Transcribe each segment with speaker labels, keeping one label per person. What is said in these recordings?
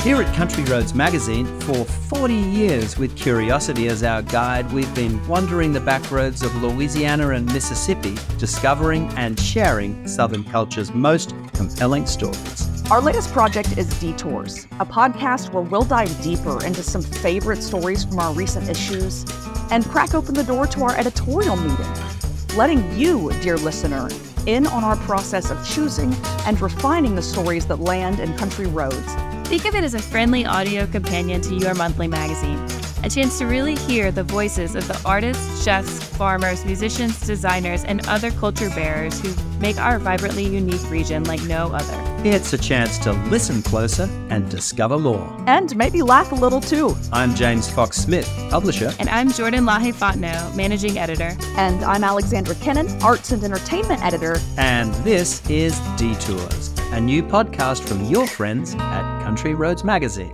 Speaker 1: Here at Country Roads Magazine, for 40 years with curiosity as our guide, we've been wandering the back roads of Louisiana and Mississippi, discovering and sharing Southern culture's most compelling stories.
Speaker 2: Our latest project is Detours, a podcast where we'll dive deeper into some favorite stories from our recent issues and crack open the door to our editorial meeting, letting you, dear listener, in on our process of choosing and refining the stories that land in Country Roads.
Speaker 3: Think of it as a friendly audio companion to your monthly magazine, a chance to really hear the voices of the artists, chefs, farmers, musicians, designers, and other culture bearers who make our vibrantly unique region like no other.
Speaker 1: It's a chance to listen closer and discover more.
Speaker 2: And maybe laugh a little too.
Speaker 1: I'm James Fox Smith, publisher.
Speaker 3: And I'm Jordan Lahe-Fontenot, managing editor.
Speaker 2: And I'm Alexandra Kennan, arts and entertainment editor.
Speaker 1: And this is Detours, a new podcast from your friends at Country Roads Magazine.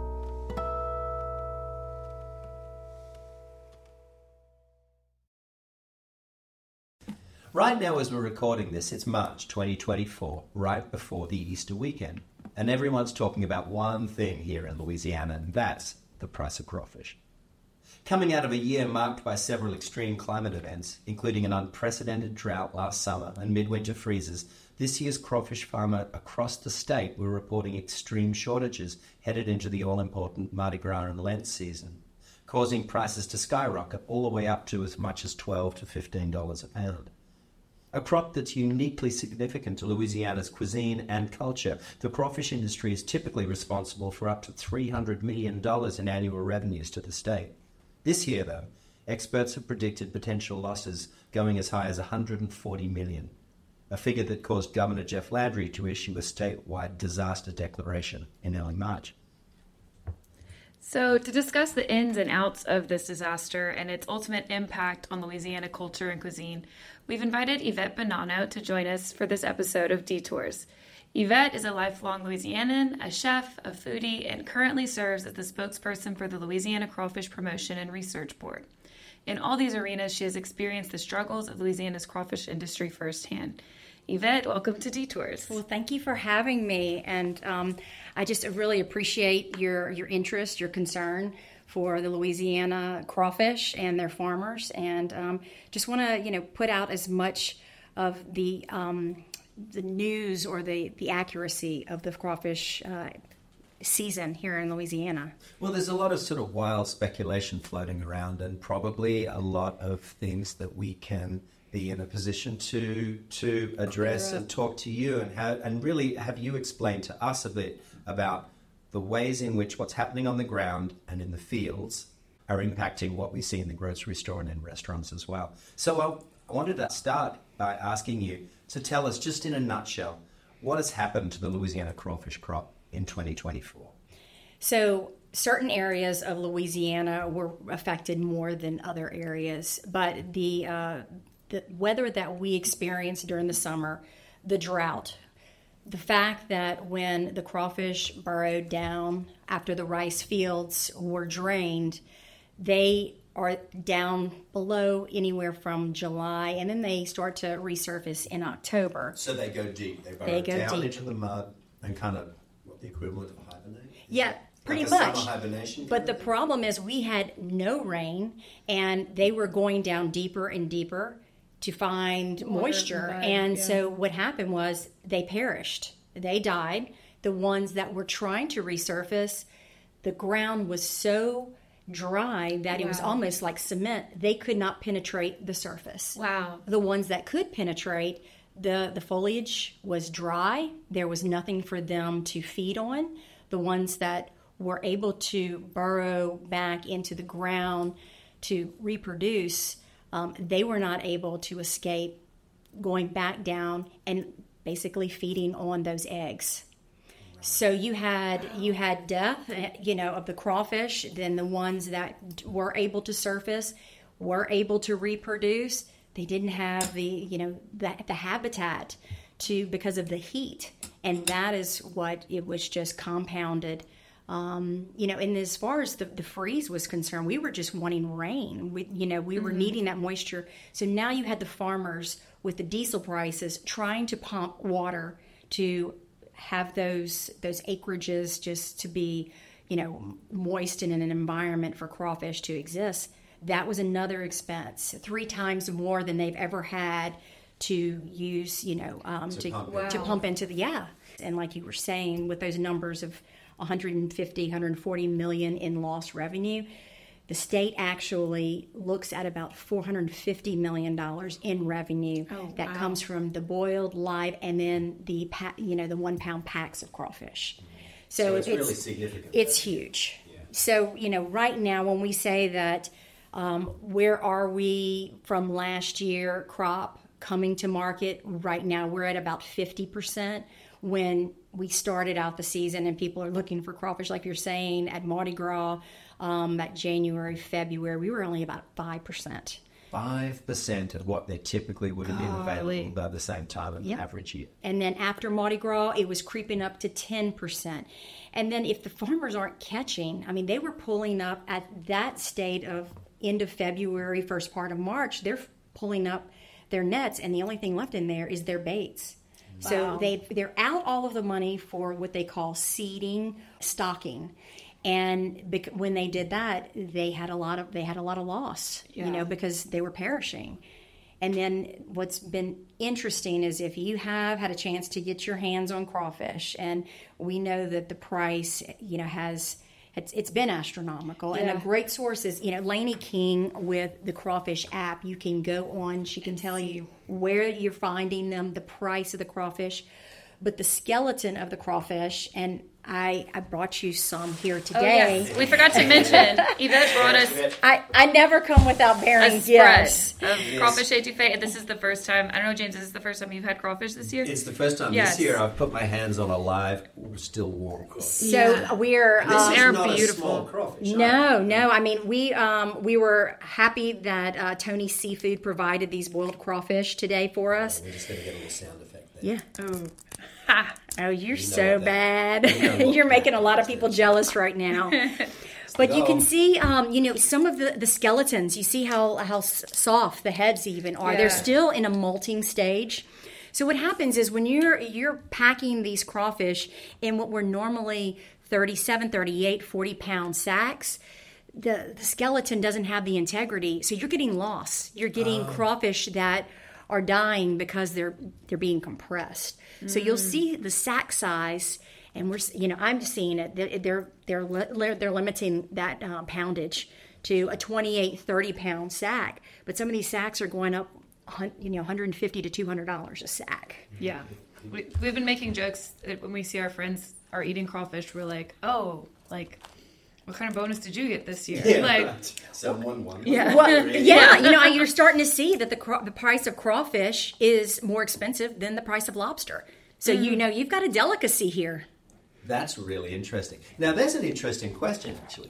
Speaker 1: Right now, as we're recording this, it's March 2024, right before the Easter weekend. And everyone's talking about one thing here in Louisiana, and that's the price of crawfish. Coming out of a year marked by several extreme climate events, including an unprecedented drought last summer and midwinter freezes, this year's crawfish farmer across the state were reporting extreme shortages headed into the all-important Mardi Gras and Lent season, causing prices to skyrocket all the way up to as much as $12 to $15 a pound. A crop that's uniquely significant to Louisiana's cuisine and culture, the crawfish industry is typically responsible for up to $300 million in annual revenues to the state. This year, though, experts have predicted potential losses going as high as $140 million, a figure that caused Governor Jeff Landry to issue a statewide disaster declaration in early March.
Speaker 3: So, to discuss the ins and outs of this disaster and its ultimate impact on Louisiana culture and cuisine, we've invited Yvette Bonanno to join us for this episode of Detours. Yvette is a lifelong Louisianan, a chef, a foodie, and currently serves as the spokesperson for the Louisiana Crawfish Promotion and Research Board. In all these arenas, she has experienced the struggles of Louisiana's crawfish industry firsthand. Yvette, welcome to Detours.
Speaker 4: Well, thank you for having me, and I just really appreciate your interest, your concern for the Louisiana crawfish and their farmers, and just want to put out as much of the news or the accuracy of the crawfish season here in Louisiana.
Speaker 1: Well, there's a lot of sort of wild speculation floating around, and probably a lot of things that we can be in a position to address and talk to you and really have you explain to us a bit about the ways in which what's happening on the ground and in the fields are impacting what we see in the grocery store and in restaurants as well. So I wanted to start by asking you to tell us just in a nutshell, what has happened to the Louisiana crawfish crop in 2024?
Speaker 4: So certain areas of Louisiana were affected more than other areas, but the weather that we experienced during the summer, the drought, the fact that when the crawfish burrowed down after the rice fields were drained, they are down below anywhere from July, and then they start to resurface in October.
Speaker 1: So they go deep. They go down deep into the mud and kind of what the equivalent of hibernate?
Speaker 4: Yeah, pretty
Speaker 1: like
Speaker 4: much.
Speaker 1: Summer hibernation.
Speaker 4: But the problem is we had no rain, and they were going down deeper and deeper to find moisture. So what happened was they perished. They died. The ones that were trying to resurface, the ground was so dry that it was almost like cement. They could not penetrate the surface.
Speaker 3: Wow.
Speaker 4: The ones that could penetrate, the foliage was dry. There was nothing for them to feed on. The ones that were able to burrow back into the ground to reproduce, they were not able to escape going back down and basically feeding on those eggs. So you had death, of the crawfish. Then the ones that were able to surface were able to reproduce. They didn't have the habitat because of the heat, and that is what it was just compounded. And as far as the freeze was concerned, we were just wanting rain. We were needing that moisture. So now you had the farmers with the diesel prices trying to pump water to have those acreages just to be, moist in an environment for crawfish to exist. That was another expense, 3 times more than they've ever had to use, to pump into the, And like you were saying, with those numbers of 150, 140 million in lost revenue, the state actually looks at about $450 million in revenue that comes from the boiled, live, and then the 1 pound packs of crawfish.
Speaker 1: So it's really significant.
Speaker 4: It's huge. Yeah. So, right now when we say that, where are we from last year crop coming to market? Right now we're at about 50%. When we started out the season and people are looking for crawfish, like you're saying, at Mardi Gras, that January, February, we were only about 5%.
Speaker 1: 5% of what they typically would have been available by the same time in the average year.
Speaker 4: And then after Mardi Gras, it was creeping up to 10%. And then if the farmers aren't catching, they were pulling up at that state of end of February, first part of March, they're pulling up their nets, and the only thing left in there is their baits. Wow. So they're out all of the money for what they call seeding, stocking. And when they did that, they had a lot of loss, because they were perishing. And then what's been interesting is if you have had a chance to get your hands on crawfish, and we know that the price, it's been astronomical. And a great source is, Lainey King with the Crawfish app. You can go on, she can tell you where you're finding them, the price of the crawfish, but the skeleton of the crawfish, and I brought you some here today.
Speaker 3: Oh, yes. We forgot to mention, Yvette brought us
Speaker 4: I never come without bearing
Speaker 3: gifts of crawfish etouffee. And this is the first time, I don't know, James, is this the first time you've had crawfish this year?
Speaker 1: It's the first time this year I've put my hands on a live, still warm crawfish.
Speaker 4: So we're...
Speaker 1: this is not
Speaker 3: beautiful.
Speaker 1: A small crawfish.
Speaker 4: No. We were happy that Tony Seafood provided these boiled crawfish today for us.
Speaker 1: We're just going to get a little sound effect there.
Speaker 4: Yeah. Oh, you're so bad. You're making a lot of people jealous right now. But you can see, some of the skeletons. You see how soft the heads even are. Yeah. They're still in a molting stage. So what happens is when you're packing these crawfish in what were normally 37, 38, 40-pound sacks, the skeleton doesn't have the integrity. So you're getting loss. You're getting crawfish that are dying because they're being compressed. So you'll see the sack size, and I'm seeing it. They're limiting that poundage to a 28, 30-pound sack. But some of these sacks are going up, $150 to $200 a sack.
Speaker 3: Yeah, we've been making jokes when we see our friends are eating crawfish. We're like, what kind of bonus did you get this year?
Speaker 1: Yeah, someone won.
Speaker 4: Yeah, well, yeah. You're starting to see that the price of crawfish is more expensive than the price of lobster. So you've got a delicacy here.
Speaker 1: That's really interesting. Now, there's an interesting question actually.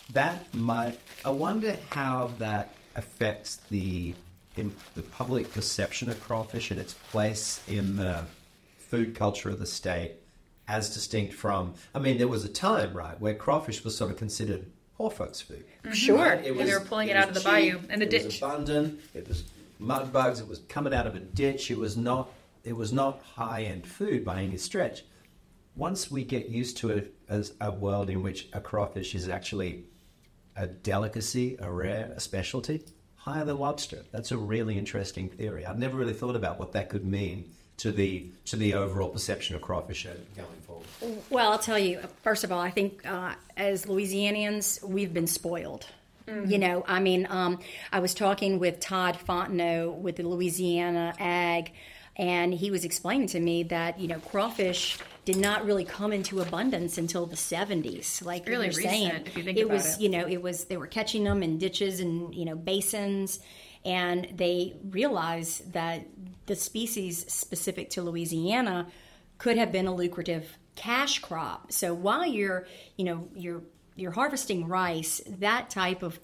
Speaker 1: I wonder how that affects the public perception of crawfish and its place in the food culture of the state. As distinct from, there was a time, right, where crawfish was sort of considered poor folks' food.
Speaker 4: Sure.
Speaker 1: Right?
Speaker 3: They were pulling it out of the bayou and the ditch.
Speaker 1: It was abundant. It was mud bugs. It was coming out of a ditch. It was not high-end food by any stretch. Once we get used to it as a world in which a crawfish is actually a delicacy, a specialty, higher than lobster. That's a really interesting theory. I've never really thought about what that could mean to the overall perception of crawfish going forward.
Speaker 4: Well, I'll tell you, first of all, I think as Louisianians, we've been spoiled. Mm-hmm. I was talking with Todd Fontenot with the Louisiana Ag, and he was explaining to me that, crawfish did not really come into abundance until the 70s. Like
Speaker 3: really
Speaker 4: you're saying,
Speaker 3: if you think about it.
Speaker 4: They were catching them in ditches and, basins, and they realized that the species specific to Louisiana could have been a lucrative cash crop. So while you're harvesting rice, that type of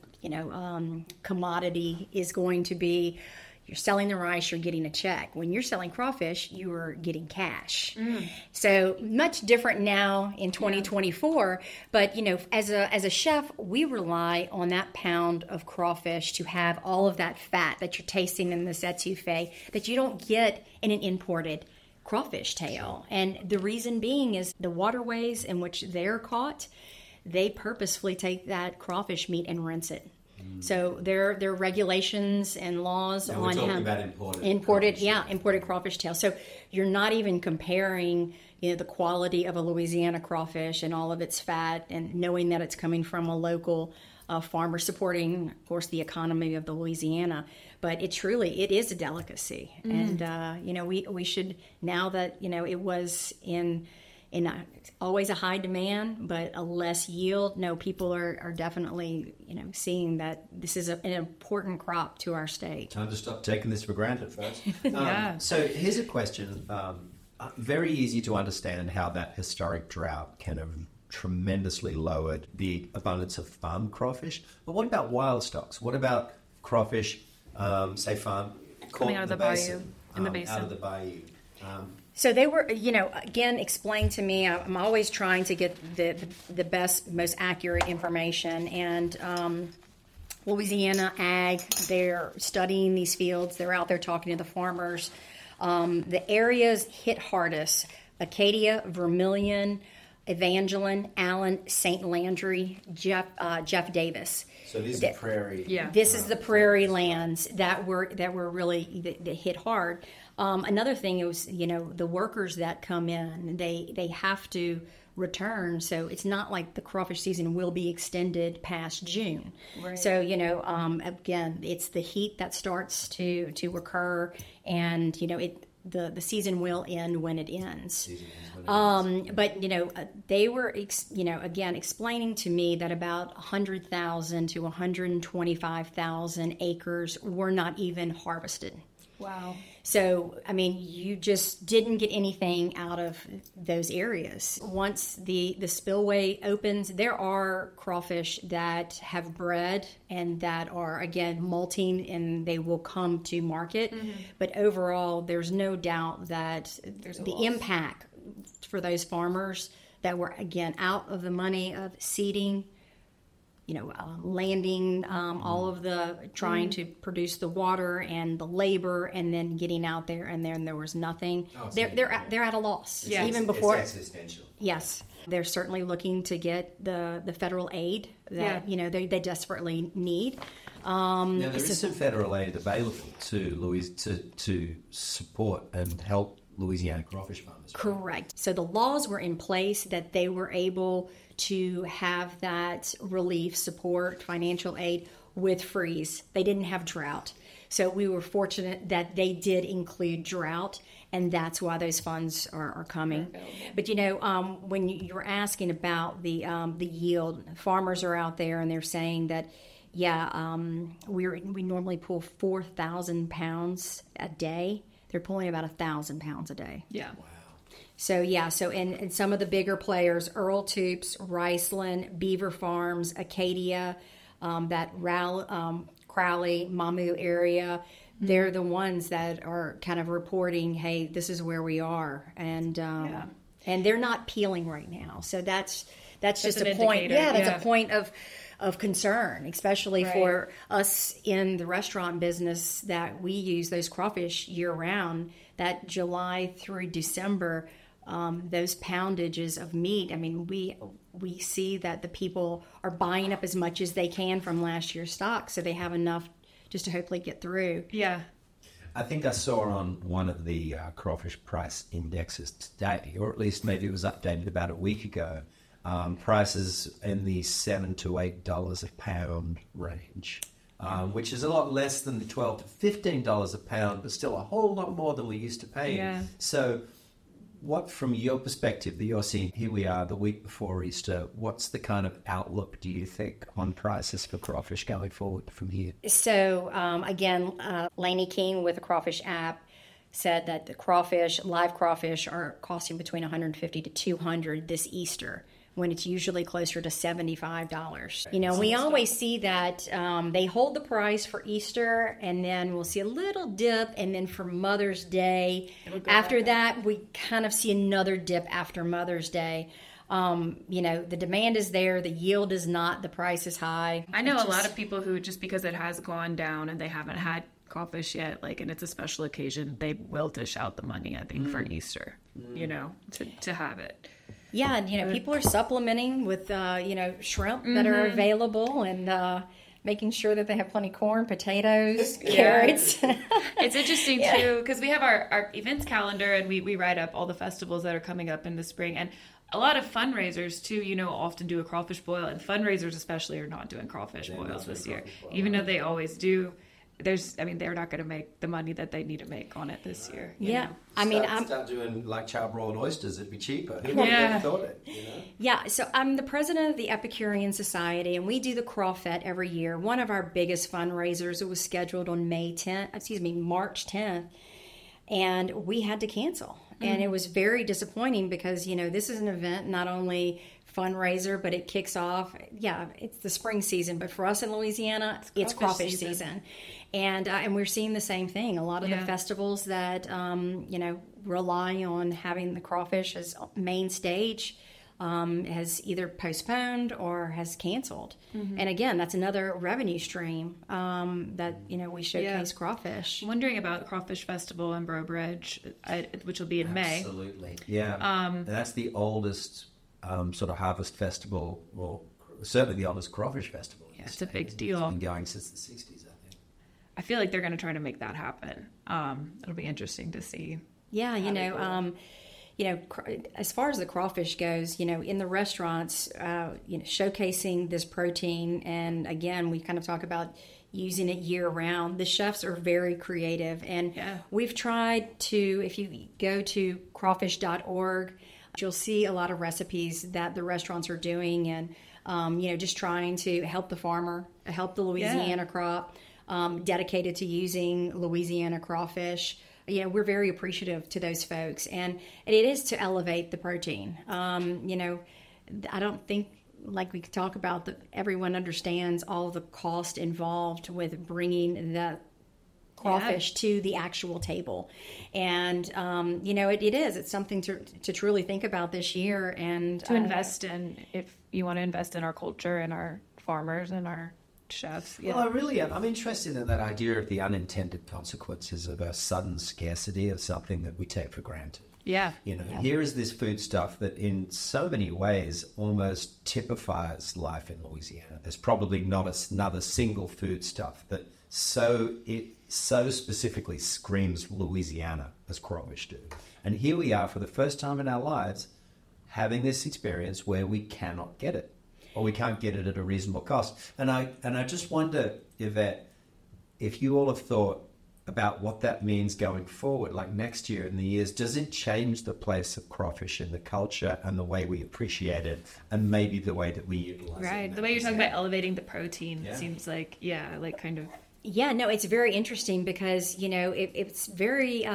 Speaker 4: commodity is going to be, you're selling the rice, you're getting a check. When you're selling crawfish, you are getting cash. So much different now in 2024. But as a chef, we rely on that pound of crawfish to have all of that fat that you're tasting in this etouffee that you don't get in an imported crawfish tail. And the reason being is the waterways in which they're caught, they purposefully take that crawfish meat and rinse it. So there are regulations and laws
Speaker 1: Now
Speaker 4: on
Speaker 1: we're talking
Speaker 4: how
Speaker 1: about imported crawfish.
Speaker 4: imported crawfish tail. So you're not even comparing, the quality of a Louisiana crawfish and all of its fat, and knowing that it's coming from a local farmer, supporting, of course, the economy of the Louisiana. But it is a delicacy, and we should, now that it was in always a high demand, but a less yield. No, people are definitely, seeing that this is an important crop to our state.
Speaker 1: Time to stop taking this for granted, folks.
Speaker 3: Yeah.
Speaker 1: So here's a question. Very easy to understand how that historic drought can have tremendously lowered the abundance of farm crawfish. But what about wild stocks? What about crawfish, say farm,
Speaker 3: Coming out of the bayou, in the basin.
Speaker 1: Out of the bayou.
Speaker 4: So they were, again, explained to me. I'm always trying to get the best, most accurate information. And Louisiana Ag, they're studying these fields. They're out there talking to the farmers. The areas hit hardest: Acadia, Vermilion, Evangeline, Allen, St. Landry, Jeff Davis.
Speaker 1: So these are prairie.
Speaker 3: Yeah.
Speaker 4: This is the prairie lands that were really that hit hard. Another thing is, the workers that come in, they have to return. So it's not like the crawfish season will be extended past June.
Speaker 3: Right.
Speaker 4: So, again, it's the heat that starts to occur, and, the season will end when it ends. But they were again explaining to me that about 100,000 to 125,000 acres were not even harvested.
Speaker 3: Wow.
Speaker 4: So, you just didn't get anything out of those areas. Once the spillway opens, there are crawfish that have bred and that are, again, molting, and they will come to market. Mm-hmm. But overall, there's no doubt that the impact for those farmers that were, again, out of the money of seeding, landing, all of the trying to produce the water and the labor, and then getting out there, and then there was nothing. They're at a loss.
Speaker 3: Yeah.
Speaker 4: Even before.
Speaker 1: It's existential.
Speaker 4: Yes, they're certainly looking to get the federal aid that they desperately need.
Speaker 1: Now there is some federal aid available to support and help Louisiana crawfish farmers.
Speaker 4: Correct. So the laws were in place that they were able to have that relief, support, financial aid with freeze. They didn't have drought. So we were fortunate that they did include drought, and that's why those funds are coming. But when you were asking about the yield, farmers are out there and they're saying that, we normally pull 4,000 pounds a day. They're pulling about 1,000 pounds a day.
Speaker 3: Yeah.
Speaker 4: So and some of the bigger players, Earl Toops, Riceland, Beaver Farms, Acadia, that Crowley, Mamu area, they're the ones that are kind of reporting, hey, this is where we are, and they're not peeling right now. So that's just a point.
Speaker 3: Indicator.
Speaker 4: Yeah, that's a point of concern, especially for us in the restaurant business that we use those crawfish year round. That July through December, those poundages of meat. We see that the people are buying up as much as they can from last year's stock, so they have enough just to hopefully get through.
Speaker 3: Yeah.
Speaker 1: I think I saw on one of the crawfish price indexes today, or at least maybe it was updated about a week ago, prices in the $7 to $8 a pound range, which is a lot less than the $12 to $15 a pound, but still a whole lot more than we used to pay.
Speaker 3: Yeah.
Speaker 1: So what, from your perspective, that you're seeing, here we are the week before Easter, what's the kind of outlook, do you think, on prices for crawfish going forward from here?
Speaker 4: So, again, Lainey King with the Crawfish app said that the live crawfish are costing between $150 to $200 this Easter, when it's usually closer to $75. We always see that they hold the price for Easter, and then we'll see a little dip, and then for Mother's Day, after that, we kind of see another dip after Mother's Day. The demand is there, the yield is not, the price is high.
Speaker 3: I know a lot of people who, just because it has gone down and they haven't had crawfish yet, and it's a special occasion, they will dish out the money, I think, for Easter, to have it.
Speaker 4: Yeah, and people are supplementing with shrimp that are available, and making sure that they have plenty of corn, potatoes, carrots.
Speaker 3: It's interesting too, because we have our events calendar, and we write up all the festivals that are coming up in the spring, and a lot of fundraisers too, often do a crawfish boil, and fundraisers especially are not doing crawfish boils this year, even though they always do. They're not going to make the money that they need to make on it this year.
Speaker 4: Yeah.
Speaker 1: Start doing like charbroiled oysters. It'd be cheaper. Who would have thought it?
Speaker 4: Yeah. So I'm the president of the Epicurean Society, and we do the Crawfette every year. One of our biggest fundraisers, it was scheduled on March 10th, and we had to cancel. And it was very disappointing because, this is an event, not only fundraiser, but it kicks off, it's the spring season. But for us in Louisiana, it's crawfish season. And we're seeing the same thing. A lot of the festivals that, rely on having the crawfish as main stage has either postponed or has canceled. And again, that's another revenue stream that, we showcase crawfish.
Speaker 3: I'm wondering about Crawfish Festival in Breaux Bridge, which will be in May.
Speaker 1: Absolutely. Yeah. That's the oldest sort of harvest festival, or certainly the oldest crawfish festival.
Speaker 3: Yeah, it's a big deal.
Speaker 1: It's been going since the 60s, I think.
Speaker 3: I feel like they're going to try to make that happen. It'll be interesting to see.
Speaker 4: Yeah, as far as the crawfish goes, in the restaurants, showcasing this protein, and again, we kind of talk about using it year round. The chefs are very creative, and we've tried to, if you go to crawfish.org, you'll see a lot of recipes that the restaurants are doing, and just trying to help the farmer, help the Louisiana crop, dedicated to using Louisiana crawfish. We're very appreciative to those folks, and it is to elevate the protein. I don't think, like we could talk about, that everyone understands all the cost involved with bringing the crawfish to the actual table. And, it's something to truly think about this year, and
Speaker 3: to invest in, if you want to invest in our culture and our farmers and our chefs.
Speaker 1: Well, I really am. I'm interested in that idea of the unintended consequences of a sudden scarcity of something that we take for granted.
Speaker 3: Yeah.
Speaker 1: Here is this foodstuff that in so many ways almost typifies life in Louisiana. There's probably not another single foodstuff that so specifically screams Louisiana as crawfish do. And here we are for the first time in our lives having this experience where we cannot get it, or we can't get it at a reasonable cost. And I just wonder, Yvette, if you all have thought about what that means going forward, like next year and the years. Does it change the place of crawfish in the culture and the way we appreciate it, and maybe the way that we utilize it?
Speaker 3: Right. The way you're talking about elevating the protein seems like, kind of.
Speaker 4: Yeah, no, it's very interesting because, it's very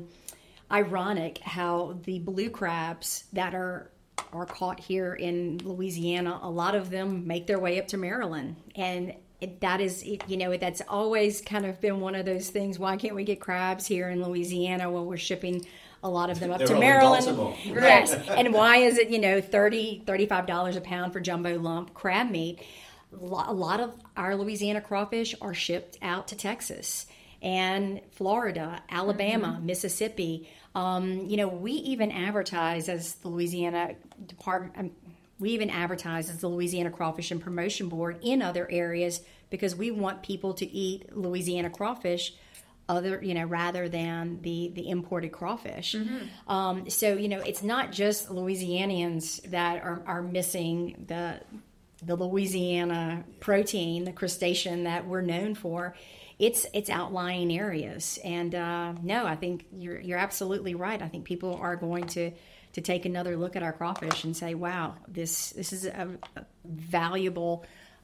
Speaker 4: ironic how the blue crabs that are caught here in Louisiana, a lot of them make their way up to Maryland. And that's always kind of been one of those things. Why can't we get crabs here in Louisiana when we're shipping a lot of them up to Maryland? Yes. And why is it, $35 a pound for jumbo lump crab meat? A lot of our Louisiana crawfish are shipped out to Texas and Florida, Alabama, Mississippi. We even advertise as the Louisiana Department. We even advertise as the Louisiana Crawfish and Promotion Board in other areas because we want people to eat Louisiana crawfish rather than the imported crawfish. So, it's not just Louisianians that are missing the Louisiana protein, the crustacean that we're known for. It's outlying areas. And no, I think you're absolutely right. I think people are going to take another look at our crawfish and say, wow, this is a valuable,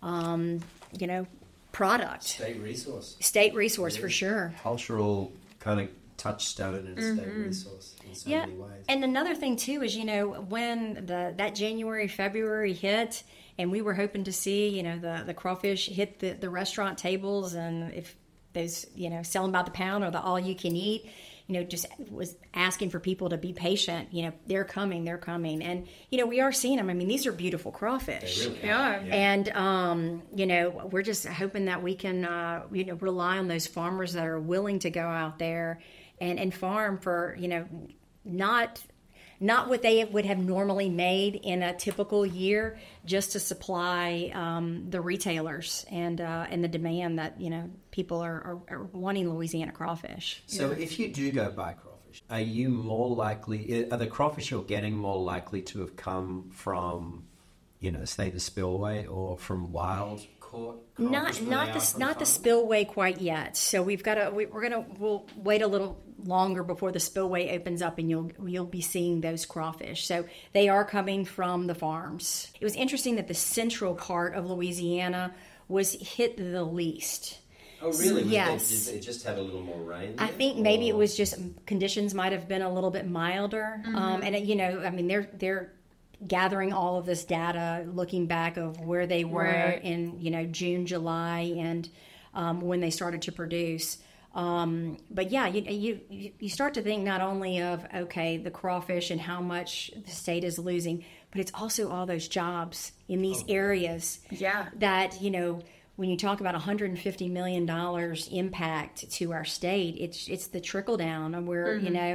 Speaker 4: product. State resource for sure.
Speaker 1: Cultural kind of touchstone and state resource in so many ways.
Speaker 4: And another thing too is, when that January, February hit, and we were hoping to see, the crawfish hit the restaurant tables, and if those, selling by the pound or the all you can eat, just was asking for people to be patient. They're coming. And, we are seeing them. I mean, these are beautiful crawfish.
Speaker 1: They really are.
Speaker 4: And, we're just hoping that we can, rely on those farmers that are willing to go out there and farm for, not not what they would have normally made in a typical year, just to supply the retailers and the demand that people are wanting Louisiana crawfish.
Speaker 1: So if you do go buy crawfish, are you more likely? Are the crawfish you're getting more likely to have come from, say the spillway or from wild caught?
Speaker 4: Not the spillway quite yet. So we'll wait a little longer before the spillway opens up, and you'll be seeing those crawfish. So they are coming from the farms. It was interesting that the central part of Louisiana was hit the least.
Speaker 1: Oh, really?
Speaker 4: Yes.
Speaker 1: They just had a little more rain?
Speaker 4: I think maybe it was just conditions might have been a little bit milder. And they're gathering all of this data, looking back of where they were in June, July, and when they started to produce. But yeah, you start to think not only of the crawfish and how much the state is losing, but it's also all those jobs in these areas.
Speaker 3: Yeah.
Speaker 4: That when you talk about $150 million impact to our state, it's the trickle down of where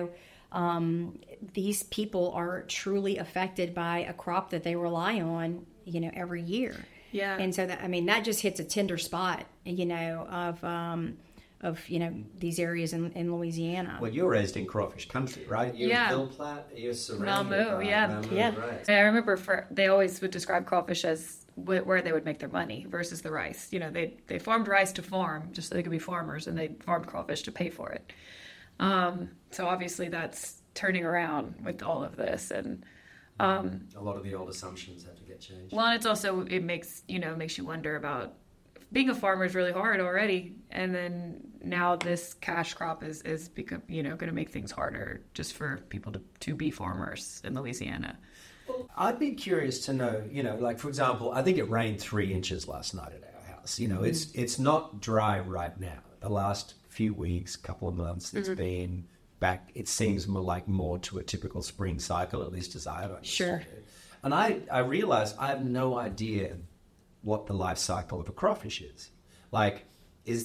Speaker 4: these people are truly affected by a crop that they rely on, every year.
Speaker 3: Yeah.
Speaker 4: And so that just hits a tender spot, of these areas in Louisiana.
Speaker 1: Well, you're raised in crawfish country, right? You're
Speaker 3: Yeah.
Speaker 1: Hill Platte. You're surrounded
Speaker 3: Malmö,
Speaker 1: by
Speaker 3: yeah.
Speaker 1: Malmö,
Speaker 4: Yeah.
Speaker 1: right.
Speaker 3: I remember they always would describe crawfish as where they would make their money versus the rice. They farmed rice to farm just so they could be farmers, and they farmed crawfish to pay for it. So obviously that's turning around with all of this, and
Speaker 1: A lot of the old assumptions have to get changed.
Speaker 3: well, and it's also it makes you wonder about being a farmer is really hard already, and then now this cash crop is become going to make things harder just for people to be farmers in Louisiana.
Speaker 1: I'd be curious to know, like, for example, I think it rained 3 inches last night at our house. It's not dry right now. The last few weeks, couple of months, it's been back. It seems more to a typical spring cycle, at least as I've understood
Speaker 4: Sure.
Speaker 1: it. And I realized I have no idea what the life cycle of a crawfish is. Like, is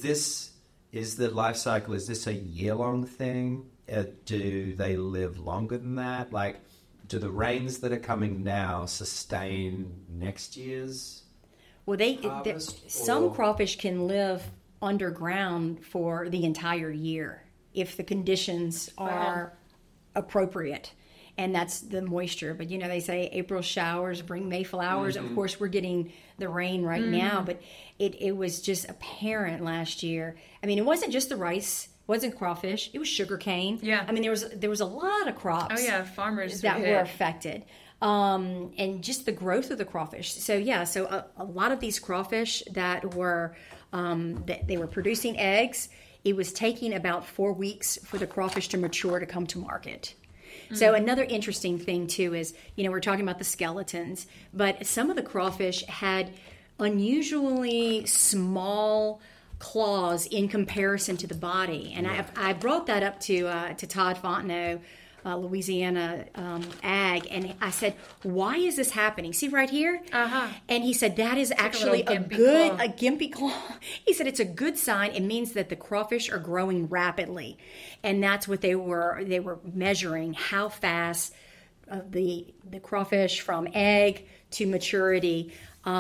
Speaker 1: the life cycle, is this a year-long thing? Do they live longer than that? Like, do the rains that are coming now sustain next year's harvest?
Speaker 4: Some
Speaker 1: Or-
Speaker 4: crawfish can live underground for the entire year if the conditions are appropriate, and that's the moisture. But they say April showers bring May flowers. Of course, we're getting the rain right now, but it was just apparent last year. It wasn't just the rice, wasn't crawfish, it was sugar cane.
Speaker 3: Yeah.
Speaker 4: There was a lot of crops.
Speaker 3: Oh yeah, farmers
Speaker 4: that
Speaker 3: were
Speaker 4: were
Speaker 3: hit.
Speaker 4: affected, and just the growth of the crawfish. So a lot of these crawfish that were they were producing eggs. It was taking about 4 weeks for the crawfish to mature to come to market. So another interesting thing too is, we're talking about the skeletons, but some of the crawfish had unusually small claws in comparison to the body. And I brought that up to Todd Fontenot, Louisiana Ag, and I said, why is this happening? See right here? And he said, that is actually
Speaker 3: a little gimpy
Speaker 4: gimpy claw. He said, it's a good sign. It means that the crawfish are growing rapidly. And that's what they were measuring, how fast the crawfish from egg to maturity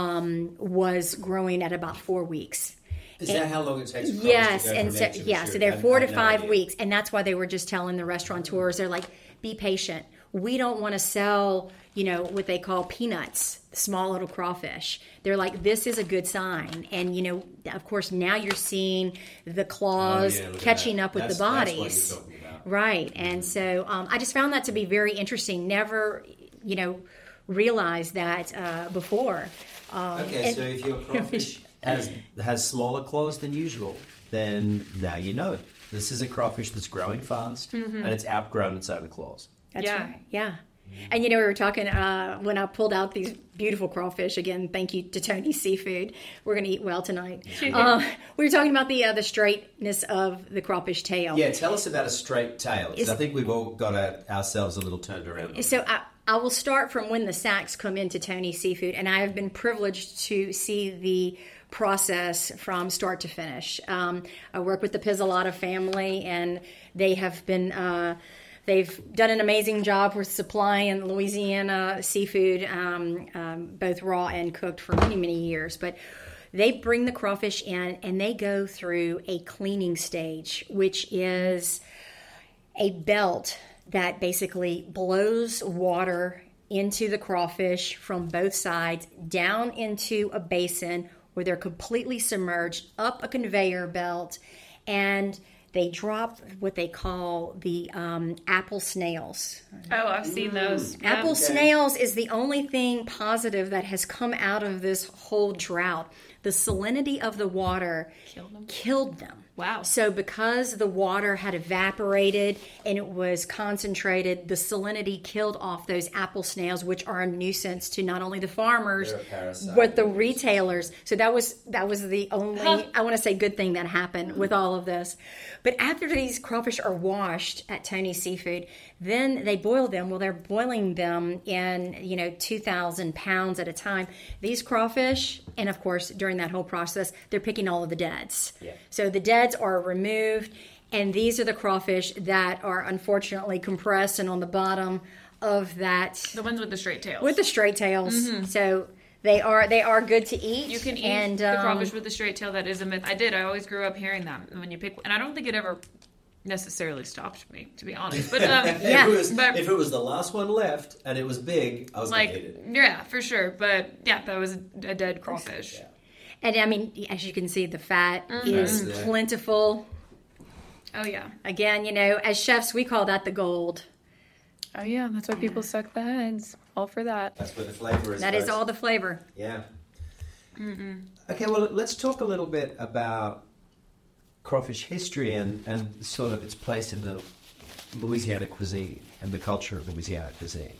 Speaker 4: was growing at about 4 weeks.
Speaker 1: Is that how long it takes for
Speaker 4: Yes,
Speaker 1: crawfish to go
Speaker 4: and
Speaker 1: from
Speaker 4: so
Speaker 1: egg to
Speaker 4: so
Speaker 1: maturity?
Speaker 4: they're
Speaker 1: I
Speaker 4: 4 to
Speaker 1: had no
Speaker 4: 5
Speaker 1: idea.
Speaker 4: weeks, and that's why they were just telling the restaurateurs, they're like, be patient. We don't want to sell, what they call peanuts, small little crawfish. They're like, this is a good sign, and of course now you're seeing the claws
Speaker 1: look at
Speaker 4: catching
Speaker 1: that.
Speaker 4: up with
Speaker 1: That's
Speaker 4: the
Speaker 1: what you're
Speaker 4: bodies.
Speaker 1: talking about.
Speaker 4: Right, and so I just found that to be very interesting. Never, realized that before.
Speaker 1: Okay, so if your crawfish has smaller claws than usual, then now you know. This is a crawfish that's growing fast, and it's outgrown its own claws.
Speaker 4: That's
Speaker 3: Yeah.
Speaker 4: right. Yeah. And we were talking when I pulled out these beautiful crawfish. Again, thank you to Tony Seafood. We're going to eat well tonight. We were talking about the straightness of the crawfish tail.
Speaker 1: Yeah, tell us about a straight tail, because I think we've all got ourselves a little turned around.
Speaker 4: So I will start from when the sacks come into Tony Seafood, and I have been privileged to see the process from start to finish. I work with the Pizzolata family, and they have been they've done an amazing job with supplying Louisiana seafood, both raw and cooked, for many, many years. But they bring the crawfish in and they go through a cleaning stage, which is a belt that basically blows water into the crawfish from both sides down into a basin where they're completely submerged, up a conveyor belt, and they drop what they call the apple snails.
Speaker 3: Oh, I've seen those.
Speaker 4: Apple snails is the only thing positive that has come out of this whole drought. The salinity of the water killed them.
Speaker 3: Wow.
Speaker 4: So because the water had evaporated and it was concentrated, the salinity killed off those apple snails, which are a nuisance to not only the farmers, but the retailers. So that was the only, I want to say, good thing that happened with all of this. But after these crawfish are washed at Tony's Seafood, then they boil them. Well, they're boiling them in, 2,000 pounds at a time. These crawfish, and of course, during that whole process, they're picking all of the deads. Yeah. So the deads are removed, and these are the crawfish that are unfortunately compressed and on the bottom of that.
Speaker 3: The ones with the straight tails.
Speaker 4: With the straight tails. Mm-hmm. So they are good to eat.
Speaker 3: You can eat the crawfish with the straight tail. That is a myth. I always grew up hearing that when you pick, and I don't think it ever necessarily stopped me, to be honest. But
Speaker 1: if it was the last one left and it was big, I was gonna eat it.
Speaker 3: Yeah, for sure. But yeah, that was a dead crawfish. Yeah.
Speaker 4: And I mean, as you can see, the fat is plentiful.
Speaker 3: Oh yeah.
Speaker 4: Again, as chefs, we call that the gold.
Speaker 3: Oh yeah, that's why people suck the heads. All for that.
Speaker 1: That's where the flavor is.
Speaker 4: That is all the flavor.
Speaker 1: Yeah. Mm-mm. Okay, well, let's talk a little bit about crawfish history and sort of its place in the Louisiana cuisine and the culture of Louisiana cuisine.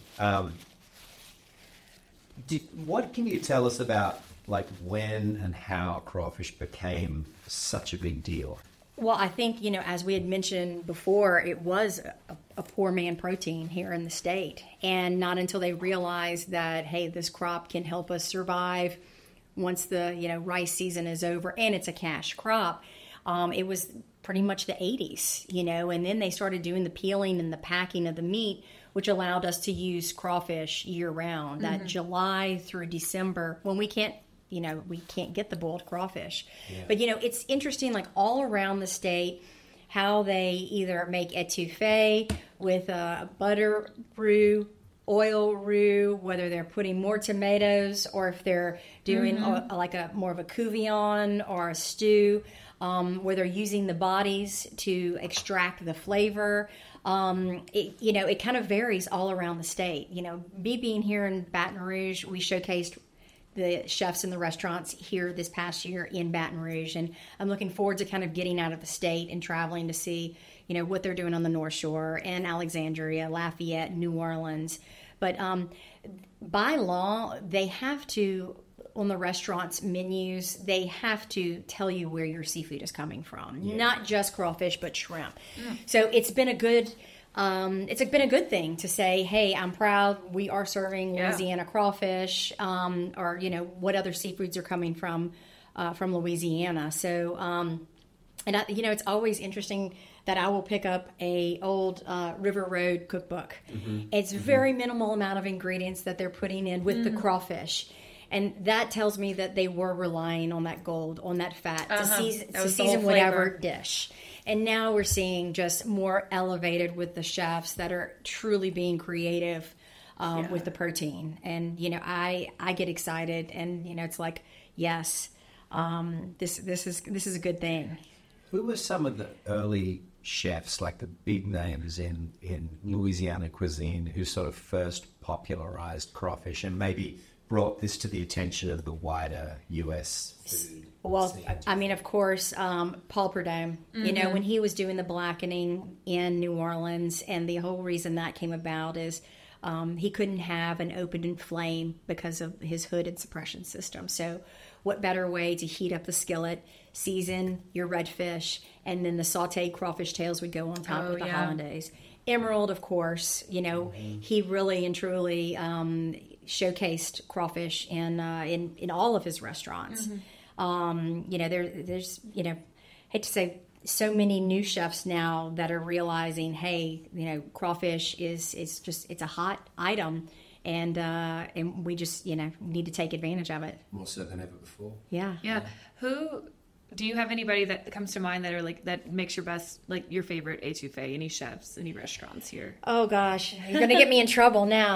Speaker 1: What can you tell us about when and how crawfish became such a big deal?
Speaker 4: Well, I think, as we had mentioned before, it was a poor man protein here in the state. And not until they realized that, hey, this crop can help us survive once the, rice season is over and it's a cash crop. It was pretty much the 80s, and then they started doing the peeling and the packing of the meat, which allowed us to use crawfish year round, that July through December, when we can't get the boiled crawfish. Yeah. But, it's interesting, all around the state, how they either make etouffee with a butter roux, oil roux, whether they're putting more tomatoes or if they're doing more of a couvillon or a stew, where they're using the bodies to extract the flavor. It kind of varies all around the state. Me being here in Baton Rouge, we showcased the chefs in the restaurants here this past year in Baton Rouge, and I'm looking forward to kind of getting out of the state and traveling to see, what they're doing on the North Shore and Alexandria, Lafayette, New Orleans. But by law, they have to, on the restaurants' menus, they have to tell you where your seafood is coming from, not just crawfish, but shrimp. Yeah. So it's been a good thing to say, hey, I'm proud we are serving Louisiana crawfish, or what other seafoods are coming from Louisiana. So, it's always interesting that I will pick up a old River Road cookbook. Mm-hmm. It's very minimal amount of ingredients that they're putting in with the crawfish. And that tells me that they were relying on that gold, on that fat to season whatever dish. And now we're seeing just more elevated with the chefs that are truly being creative with the protein. And, I get excited and, it's like, yes, this is a good thing.
Speaker 1: Who were some of the early chefs, like the big names in Louisiana cuisine, who sort of first popularized crawfish and maybe brought this to the attention of the wider U.S. food?
Speaker 4: Well, I mean, of course, Paul Prudhomme, when he was doing the blackening in New Orleans, and the whole reason that came about is he couldn't have an open flame because of his hood and suppression system. So what better way to heat up the skillet, season your redfish, and then the sauteed crawfish tails would go on top with the hollandaise. Emerald, of course, he really and truly showcased crawfish in all of his restaurants. Mm-hmm. There's hate to say so many new chefs now that are realizing, hey, crawfish is it's a hot item, and we just need to take advantage of it.
Speaker 1: More so than ever before.
Speaker 4: Yeah.
Speaker 3: Who do you have anybody that comes to mind that are that makes your best, your favorite etouffee? Any chefs, any restaurants here?
Speaker 4: Oh gosh, you're gonna get me in trouble now.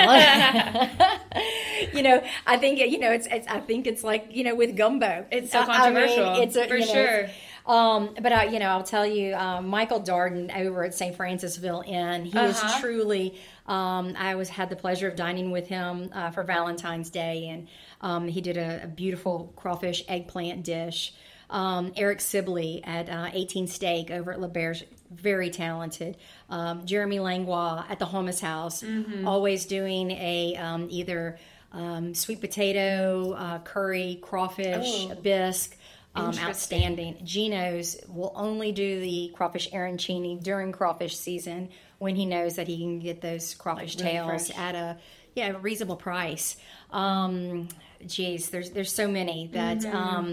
Speaker 4: I think I think it's like with gumbo.
Speaker 3: It's so controversial.
Speaker 4: It's
Speaker 3: for sure.
Speaker 4: But I'll tell you, Michael Darden over at St. Francisville Inn. He is truly. I had the pleasure of dining with him for Valentine's Day, and he did a beautiful crawfish eggplant dish. Eric Sibley at 18 Steak over at Le Berge, very talented. Jeremy Langlois at the Hummus House, always doing a either sweet potato, curry, crawfish, bisque. Outstanding. Gino's will only do the crawfish arancini during crawfish season when he knows that he can get those crawfish tails at a reasonable price. There's so many that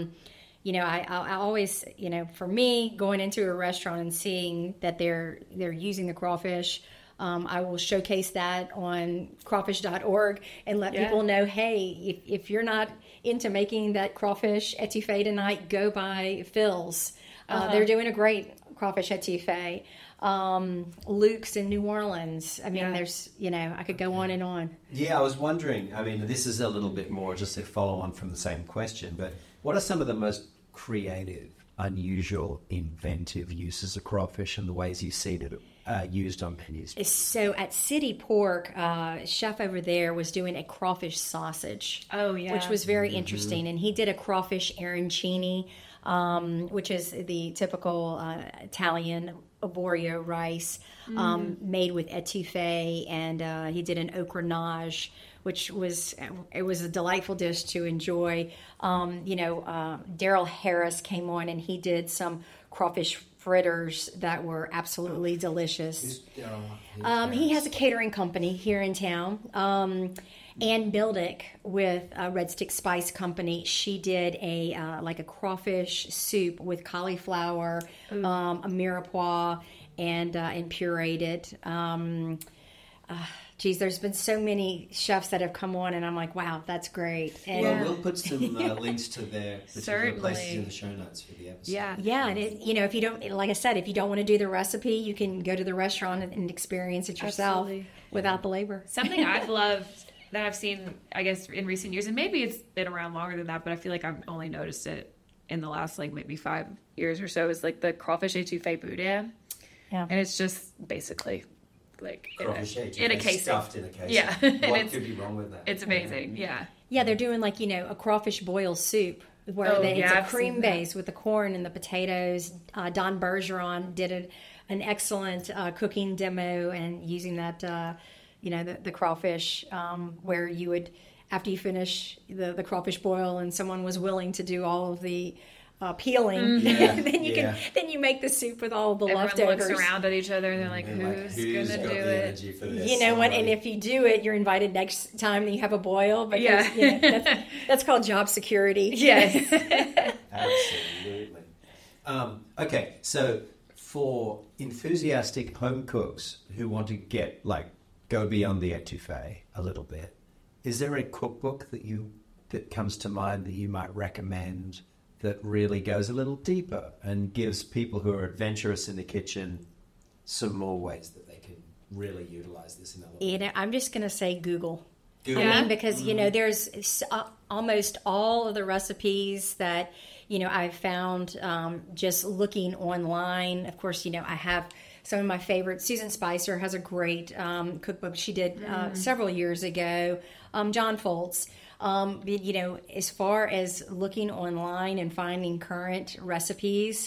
Speaker 4: I always for me, going into a restaurant and seeing that they're using the crawfish. I will showcase that on crawfish.org and let people know, hey, if you're not into making that crawfish etouffee tonight, go by Phil's. They're doing a great crawfish etouffee. Luke's in New Orleans. I mean, there's, I could go on and on.
Speaker 1: Yeah, I was wondering, this is a little bit more just a follow on from the same question, but what are some of the most creative, unusual, inventive uses of crawfish and the ways you see it used on menus?
Speaker 4: So at City Pork, chef over there was doing a crawfish sausage.
Speaker 3: Oh, yeah.
Speaker 4: Which was very interesting. And he did a crawfish arancini, which is the typical Italian arborio rice made with etouffee. And he did an ocrenage, which was a delightful dish to enjoy. Daryl Harris came on and he did some crawfish fritters that were absolutely delicious. He has a catering company here in town. Ann Bildick with Red Stick Spice Company, she did a crawfish soup with cauliflower, a mirepoix, and pureed it. There's been so many chefs that have come on, and I'm like, wow, that's great. And
Speaker 1: we'll put some links to their particular places in the show notes for the episode.
Speaker 4: Yeah, and if you don't, like I said, if you don't want to do the recipe, you can go to the restaurant and experience it yourself without the labor.
Speaker 3: Something I've loved that I've seen, I guess, in recent years, and maybe it's been around longer than that, but I feel like I've only noticed it in the last maybe 5 years or so, is the crawfish etouffee boudin. Yeah, and it's just basically in a casing.
Speaker 1: Stuffed in a casing.
Speaker 3: Yeah.
Speaker 1: What could be wrong with that?
Speaker 3: It's amazing. Yeah.
Speaker 4: Yeah, they're doing a crawfish boil soup where it's a cream base with the corn and the potatoes. Don Bergeron did an excellent cooking demo and using that, the crawfish where you would, after you finish the crawfish boil and someone was willing to do all of the peeling, then you make the soup with all the
Speaker 3: Everyone
Speaker 4: leftovers.
Speaker 3: Looks around at each other and they're like, who's gonna do it?
Speaker 1: For this?
Speaker 4: And if you do it, you're invited next time that you have a boil. Because, that's called job security.
Speaker 3: Yes.
Speaker 1: Absolutely. Okay, so for enthusiastic home cooks who want to get go beyond the etouffee a little bit, is there a cookbook that comes to mind that you might recommend that really goes a little deeper and gives people who are adventurous in the kitchen some more ways that they can really utilize this in other ways?
Speaker 4: I'm just going to say Google. Because there's almost all of the recipes that I've found just looking online. Of course, I have some of my favorites. Susan Spicer has a great cookbook she did several years ago. John Foltz. As far as looking online and finding current recipes,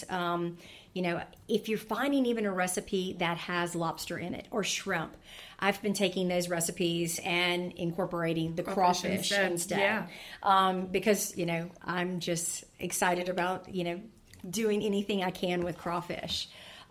Speaker 4: if you're finding even a recipe that has lobster in it or shrimp, I've been taking those recipes and incorporating the crawfish instead. Because, I'm just excited about, doing anything I can with crawfish.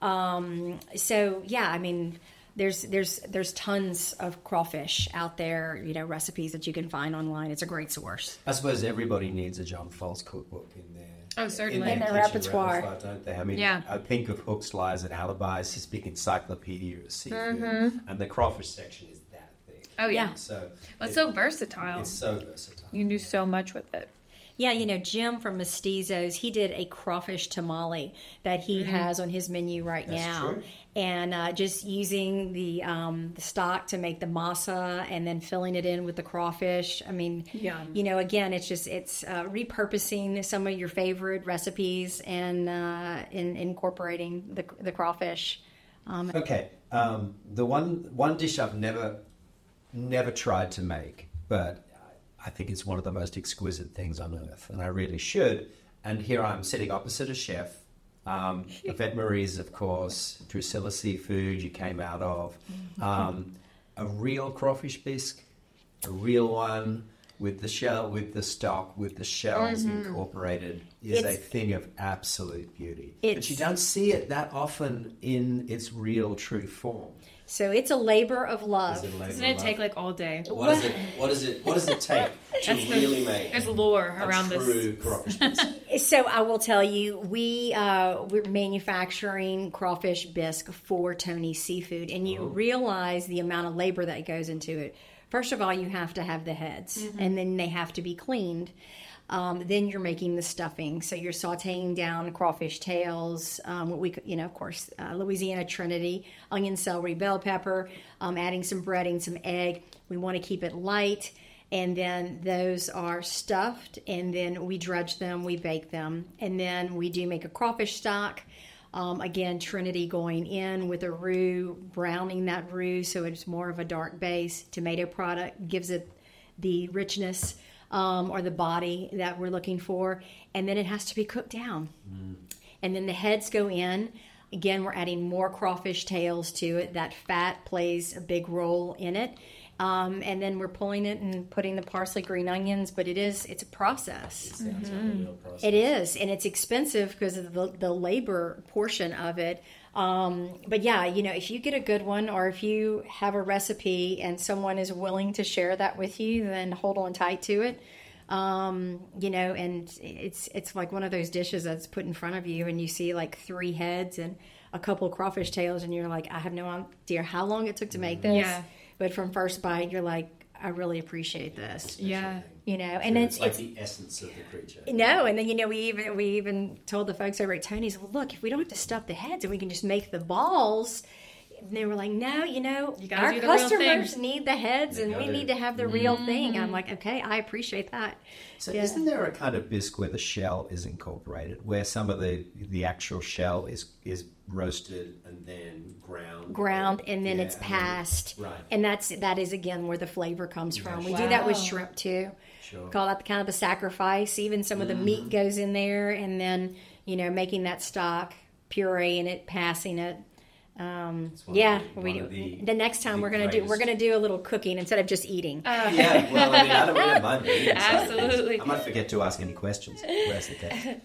Speaker 4: There's tons of crawfish out there, recipes that you can find online. It's a great source.
Speaker 1: I suppose everybody needs a John Foltz cookbook in their
Speaker 3: Oh, certainly.
Speaker 4: In their
Speaker 1: kitchen
Speaker 4: repertoire.
Speaker 1: don't they? I mean,
Speaker 3: Yeah.
Speaker 1: I think of Hooks, Lies, and Alibis, his big encyclopedia of seafood, and the crawfish section is that thing.
Speaker 3: Oh, yeah.
Speaker 1: So
Speaker 3: Well, it's so versatile.
Speaker 1: it's so versatile.
Speaker 3: You can do so much with it.
Speaker 4: Yeah, Jim from Mestizos, he did a crawfish tamale that he has on his menu right
Speaker 1: That's
Speaker 4: now.
Speaker 1: true.
Speaker 4: And just using the stock to make the masa and then filling it in with the crawfish. I mean,
Speaker 3: Yum.
Speaker 4: again, it's repurposing some of your favorite recipes and incorporating the crawfish.
Speaker 1: Okay, the one dish I've never tried to make, but I think it's one of the most exquisite things on earth, and I really should. And here I'm sitting opposite a chef. Yvette Marie's, of course, Drusilla Seafood you came out of. A real crawfish bisque, a real one with the shell, with the stock, with the shells incorporated, is a thing of absolute beauty. But you don't see it that often in its real, true form.
Speaker 4: So it's a labor of love.
Speaker 3: Doesn't it take like all day?
Speaker 1: What does it take to really make
Speaker 3: There's lore
Speaker 1: a
Speaker 3: around
Speaker 1: true
Speaker 3: this.
Speaker 1: crawfish bisque?
Speaker 4: So I will tell you, we're manufacturing crawfish bisque for Tony's Seafood, and you realize the amount of labor that goes into it. First of all, you have to have the heads, and then they have to be cleaned. Then you're making the stuffing, so you're sautéing down crawfish tails. Of course, Louisiana Trinity, onion, celery, bell pepper, adding some breading, some egg. We want to keep it light. And then those are stuffed, and then we dredge them, we bake them, and then we do make a crawfish stock. Again, Trinity going in with a roux, browning that roux so it's more of a dark base. Tomato product gives it the richness or the body that we're looking for, and then it has to be cooked down. And then the heads go in. Again, we're adding more crawfish tails to it. That fat plays a big role in it. And then we're pulling it and putting the parsley, green onions, but it's a process.
Speaker 1: It sounds like a real process.
Speaker 4: It is, and it's expensive because of the labor portion of it. But yeah, if you get a good one, or if you have a recipe and someone is willing to share that with you, then hold on tight to it. And it's like one of those dishes that's put in front of you, and you see like 3 heads and a couple of crawfish tails, and you're like, I have no idea how long it took to make this.
Speaker 3: Yeah.
Speaker 4: But from first bite, you're like, I really appreciate this.
Speaker 3: Yeah.
Speaker 4: And
Speaker 1: It's like the essence of the creature.
Speaker 4: no, and then we even told the folks over at Tony's, well, look, if we don't have to stuff the heads and we can just make the balls. And they were like, no,
Speaker 3: gotta
Speaker 4: our
Speaker 3: do the real
Speaker 4: customers
Speaker 3: thing.
Speaker 4: need the heads, and we
Speaker 1: gotta-
Speaker 4: need to have the real thing. I'm like, okay, I appreciate that.
Speaker 1: So isn't there a kind of bisque where the shell is incorporated, where some of the actual shell is roasted and then ground,
Speaker 4: and then
Speaker 1: Yeah,
Speaker 4: it's
Speaker 1: and then-
Speaker 4: passed,
Speaker 1: right.
Speaker 4: and that is again where the flavor comes from. We do that with shrimp too.
Speaker 1: Sure.
Speaker 4: Call that kind of a sacrifice. Even some of the meat goes in there, and then making that stock, pureeing it, passing it.
Speaker 1: one
Speaker 4: we
Speaker 1: of
Speaker 4: do.
Speaker 1: the
Speaker 4: The next time we're gonna do a little cooking instead of just eating.
Speaker 1: Yeah, well, I mean, I don't mind eating stuff.
Speaker 3: Absolutely.
Speaker 1: I might forget to ask any questions. Where's the cake?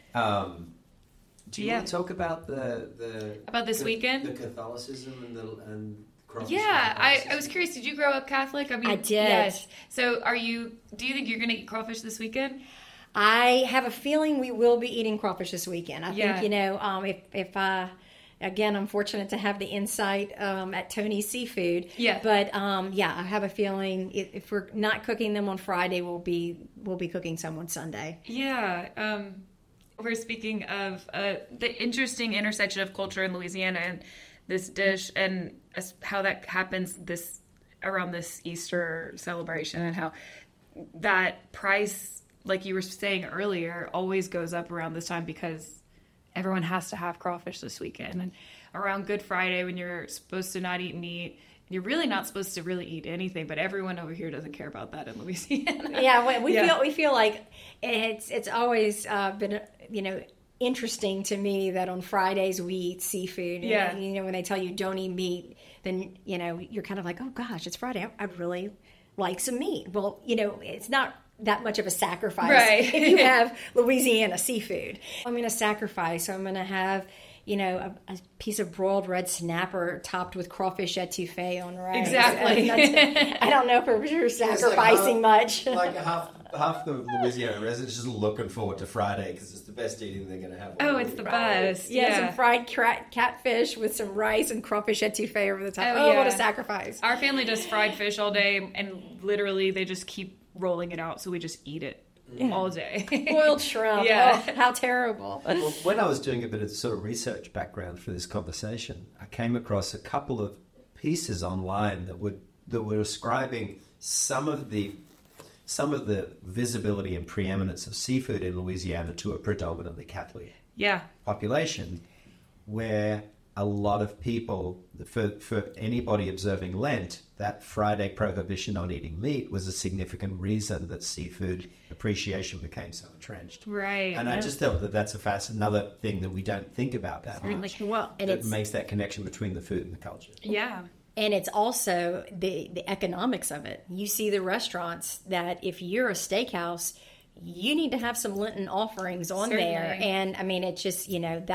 Speaker 1: Do you want to talk about
Speaker 3: About this weekend?
Speaker 1: the Catholicism and crawfish?
Speaker 3: Yeah, I
Speaker 1: Catholicism?
Speaker 3: was curious. Did you grow up Catholic? I mean,
Speaker 4: I did.
Speaker 3: Yes. So, do you think you're going to eat crawfish this weekend?
Speaker 4: I have a feeling we will be eating crawfish this weekend. I
Speaker 3: Yeah.
Speaker 4: think, if again, I'm fortunate to have the insight at Tony's Seafood.
Speaker 3: Yeah.
Speaker 4: But I have a feeling if we're not cooking them on Friday, we'll be cooking some on Sunday.
Speaker 3: Yeah. We're speaking of the interesting intersection of culture in Louisiana and this dish, and how that happens around this Easter celebration, and how that price, like you were saying earlier, always goes up around this time because everyone has to have crawfish this weekend. And around Good Friday, when you're supposed to not eat meat, you're really not supposed to really eat anything, but everyone over here doesn't care about that in Louisiana.
Speaker 4: Yeah, we feel like it's always been interesting to me that on Fridays we eat seafood.
Speaker 3: Yeah.
Speaker 4: And, when they tell you don't eat meat, then you're kind of like, oh gosh, it's Friday. I'd really like some meat. Well, it's not that much of a sacrifice
Speaker 3: Right.
Speaker 4: if you have Louisiana seafood. I'm going to sacrifice. I'm going to have a piece of broiled red snapper topped with crawfish etouffee on rice.
Speaker 3: Exactly.
Speaker 4: I don't know if we're sacrificing much.
Speaker 1: Like a half the Louisiana residents just looking forward to Friday because it's the best eating they're going to have.
Speaker 3: Oh, it's the best.
Speaker 4: Yeah, some fried catfish with some rice and crawfish etouffee over the top.
Speaker 3: Oh, yeah.
Speaker 4: What a sacrifice.
Speaker 3: Our family does fried fish all day, and literally they just keep rolling it out, so we just eat it all day.
Speaker 4: Boiled shrimp.
Speaker 3: Yeah.
Speaker 4: Oh, how terrible.
Speaker 1: Well, when I was doing a bit of sort of research background for this conversation, I came across a couple of pieces online that were ascribing some of the visibility and preeminence of seafood in Louisiana to a predominantly Catholic population, where a lot of people, for anybody observing Lent, that Friday prohibition on eating meat was a significant reason that seafood appreciation became so entrenched.
Speaker 3: Right.
Speaker 1: And I just thought that that's another thing that we don't think about that much.
Speaker 4: Well, and
Speaker 1: It makes that connection between the food and the culture.
Speaker 3: Yeah.
Speaker 4: And it's also the economics of it. You see the restaurants that if you're a steakhouse, you need to have some Lenten offerings on there. And I mean, it's just,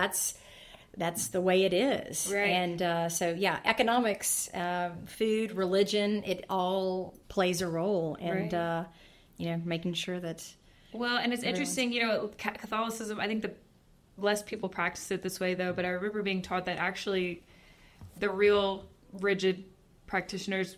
Speaker 4: that's the way it is.
Speaker 3: Right.
Speaker 4: And so, economics, food, religion, it all plays a role. And, making sure that...
Speaker 3: Well, and it's interesting, Catholicism, I think the less people practice it this way, though, but I remember being taught that actually the real rigid practitioners,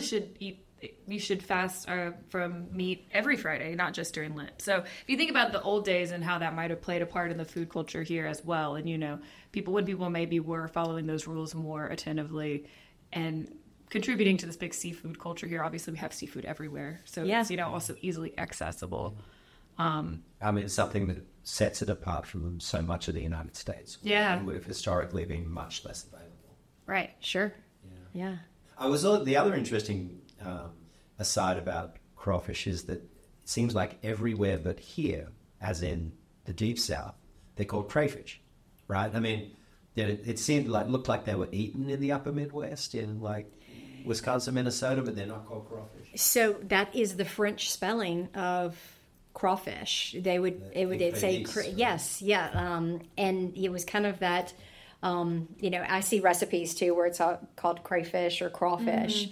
Speaker 3: you should fast from meat every Friday, not just during Lent. So if you think about the old days and how that might have played a part in the food culture here as well, and when people maybe were following those rules more attentively and contributing to this big seafood culture here. Obviously we have seafood everywhere, so it's also easily accessible.
Speaker 1: I mean, it's something that sets it apart from so much of the United States.
Speaker 3: Yeah.
Speaker 1: And would have historically been much less available.
Speaker 3: Right.
Speaker 4: Sure. Yeah.
Speaker 1: The other interesting aside about crawfish is that it seems like everywhere but here, as in the Deep South, they're called crayfish, right? I mean, it looked like they were eaten in the upper Midwest, in like Wisconsin, Minnesota, but they're not called crawfish.
Speaker 4: So that is the French spelling of crawfish. It'd say yes, and it was kind of that. I see recipes too where it's called crayfish or crawfish.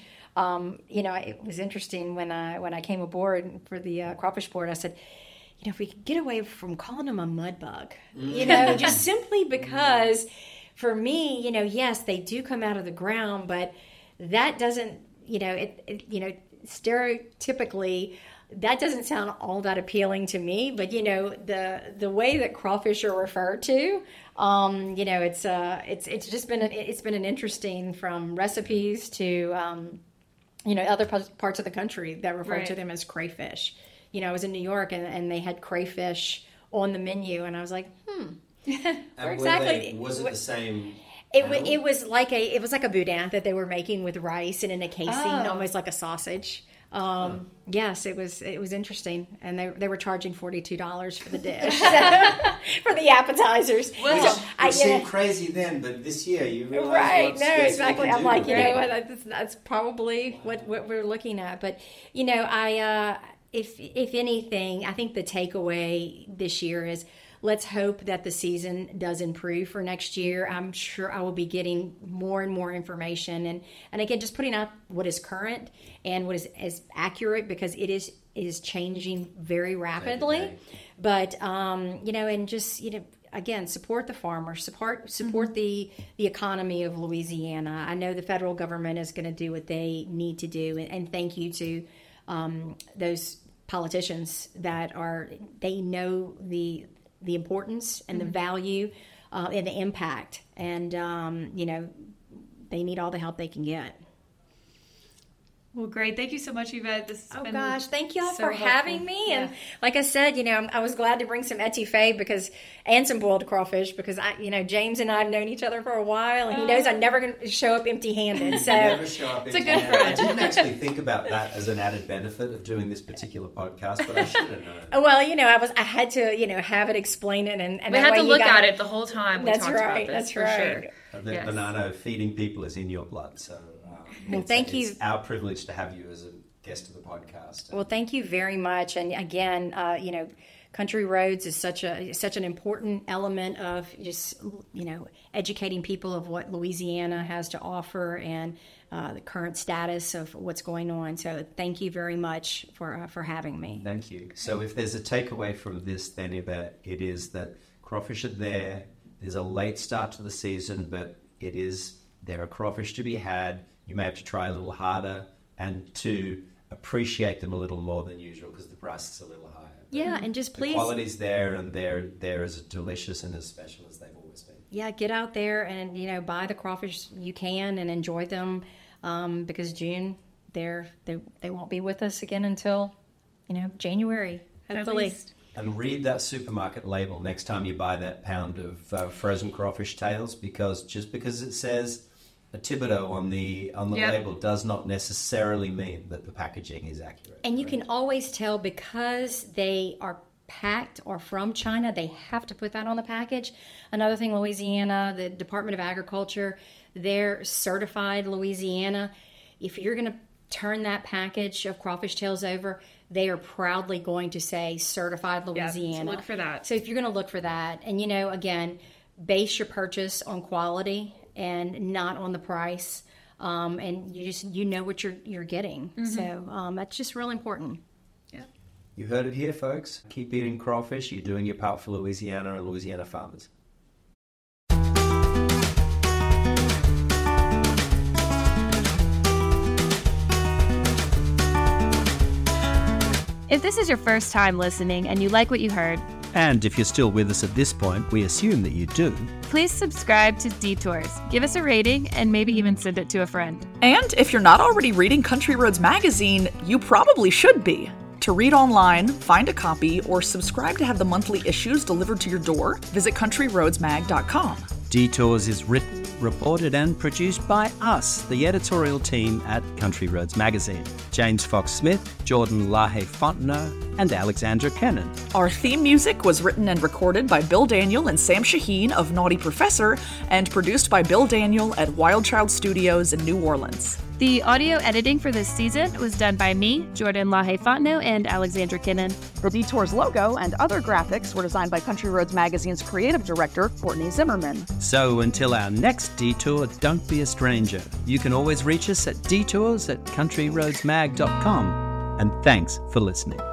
Speaker 4: It was interesting when I came aboard for the crawfish board. I said, if we could get away from calling them a mud bug, just simply because for me, yes, they do come out of the ground, but that doesn't, stereotypically, that doesn't sound all that appealing to me. But the way that crawfish are referred to, it's just been an interesting, from recipes to other parts of the country that refer to them as crayfish. I was in New York and they had crayfish on the menu, and I was like, exactly.
Speaker 1: Was it the same?
Speaker 4: It was like a boudin that they were making with rice and in a casing, almost like a sausage. Yes, it was interesting, and they were charging $42 for the dish for the appetizers.
Speaker 1: Well, it seemed crazy then, but this year you realize
Speaker 4: right? No, exactly. I'm like, that's probably what we're looking at. But if anything, I think the takeaway this year is, let's hope that the season does improve for next year. I'm sure I will be getting more and more information, and again, just putting out what is current and what is accurate, because it is changing very rapidly. But and just again, support the farmers, support the economy of Louisiana. I know the federal government is going to do what they need to do, and thank you to those politicians that they know the importance and the value and the impact, and they need all the help they can get.
Speaker 3: Well, great. Thank you so much, Yvette. This has been
Speaker 4: thank y'all
Speaker 3: so
Speaker 4: for having me. Yeah. And like I said, I was glad to bring some etouffee and some boiled crawfish, because James and I have known each other for a while, and he knows I'm never going to show up empty-handed. So
Speaker 1: never show up empty-handed. I didn't actually think about that as an added benefit of doing this particular podcast, but I should have known.
Speaker 4: Well, I had to, have it explain it, and
Speaker 3: we had to look at it the whole time.
Speaker 4: That's right. That's right.
Speaker 1: Sure. Banana, feeding people is in your blood, so.
Speaker 4: Well, thank you.
Speaker 1: It's our privilege to have you as a guest of the podcast.
Speaker 4: Well, thank you very much. And again, Country Roads is such an important element of just, educating people of what Louisiana has to offer and the current status of what's going on. So thank you very much for having me.
Speaker 1: Thank you. So if there's a takeaway from this, then Yvette, it is that crawfish are there. There's a late start to the season, but there are crawfish to be had. You may have to try a little harder and to appreciate them a little more than usual because the price is a little higher.
Speaker 4: Yeah, and just please...
Speaker 1: The quality's there, and they're as delicious and as special as they've always been.
Speaker 4: Yeah, get out there and, buy the crawfish you can and enjoy them because June, they won't be with us again until, January, hopefully.
Speaker 1: And read that supermarket label next time you buy that pound of frozen crawfish tails, because just because it says a Thibodeau on the label does not necessarily mean that the packaging is accurate.
Speaker 4: And you can always tell because they are packed or from China, they have to put that on the package. Another thing, Louisiana, the Department of Agriculture, they're certified Louisiana. If you're going to turn that package of crawfish tails over, they are proudly going to say certified Louisiana.
Speaker 3: So look for that.
Speaker 4: So if you're going to look for that, and again, base your purchase on quality and not on the price, and you know what you're getting. Mm-hmm. So that's just real important.
Speaker 3: Yeah.
Speaker 1: You heard it here, folks. Keep eating crawfish. You're doing your part for Louisiana and Louisiana farmers.
Speaker 5: If this is your first time listening and you like what you heard,
Speaker 6: and if you're still with us at this point, we assume that you do,
Speaker 5: please subscribe to Detours, give us a rating, and maybe even send it to a friend.
Speaker 7: And if you're not already reading Country Roads Magazine, you probably should be. To read online, find a copy, or subscribe to have the monthly issues delivered to your door, visit countryroadsmag.com.
Speaker 6: Detours is written, reported, and produced by us, the editorial team at Country Roads Magazine. James Fox-Smith, Jordan Lahaye-Fontenot, and Alexandra Kennan.
Speaker 7: Our theme music was written and recorded by Bill Daniel and Sam Shaheen of Naughty Professor, and produced by Bill Daniel at Wild Child Studios in New Orleans.
Speaker 5: The audio editing for this season was done by me, Jordan Lahaye-Fontenot, and Alexandra Kennan.
Speaker 2: The Detours logo and other graphics were designed by Country Roads Magazine's creative director, Courtney Zimmerman.
Speaker 6: So until our next detour, don't be a stranger. You can always reach us at detours@countryroadsmag.com. And thanks for listening.